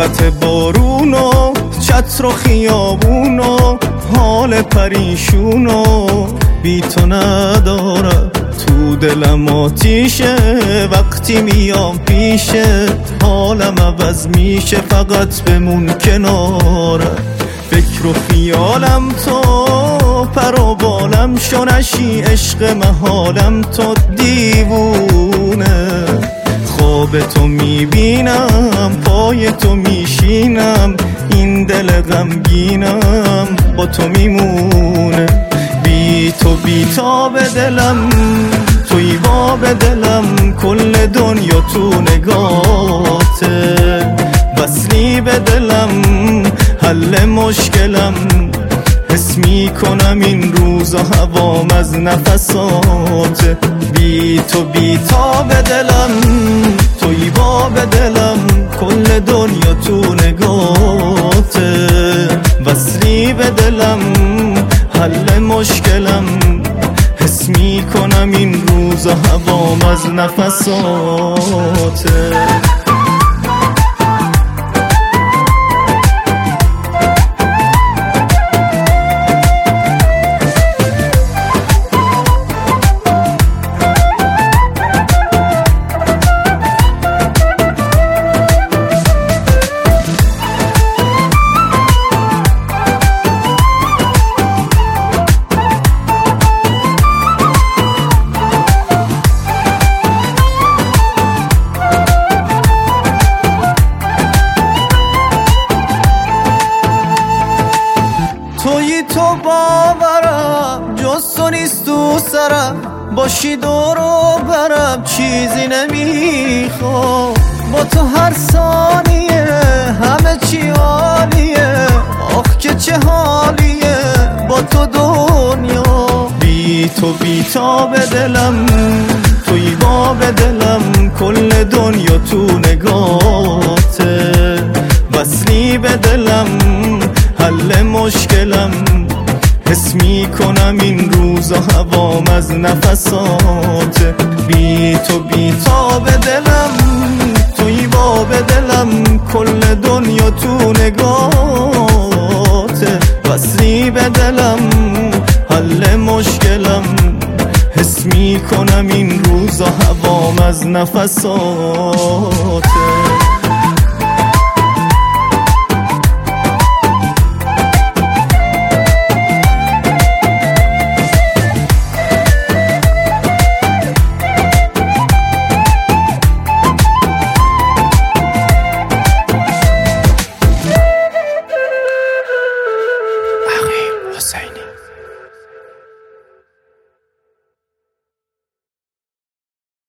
طاقت بارون و چتر و خیابون و حال پریشون و بی تو ندارم. تو دلم آتیشه وقتی میام پیشه، حالم عوض میشه فقط بمون کنارم. فکر و خیالم تو پر و بالم شونشی، عشق محالم تو دیوونه. خواب تو میبینم پای تو میشینم، این دل غمگینم با تو میمونه. بی تو بیتاب دلم توی باب دلم، کل دنیا تو نگاته. وصلی به دلم حل مشکلم، حس میکنم این روزا هوام از نفسات. بی تو بیتاب دلم توی باب دلم، کل دنیا تو نگاته. وصلی به دلم حل مشکلم، حس میکنم این روزا هوام از نفساته. توی تو باورم جز تو نیست تو سرم، باشی دور و برم چیزی نمیخوام. با تو هر ثانیه همه چی عالیه، آخ که چه حالیه با تو دنیا. بی تو بیتاب دلم توی باب دلم، کل دنیا تو نگاته. وصلی به دلم حل مشکلم، حس میکنم این روزا هوام از نفسات. بی تو بیتاب دلم توی باب دلم، کل دنیا تو نگاته. وصلی به دلم حل مشکلم، حس میکنم این روزا هوام از نفسات.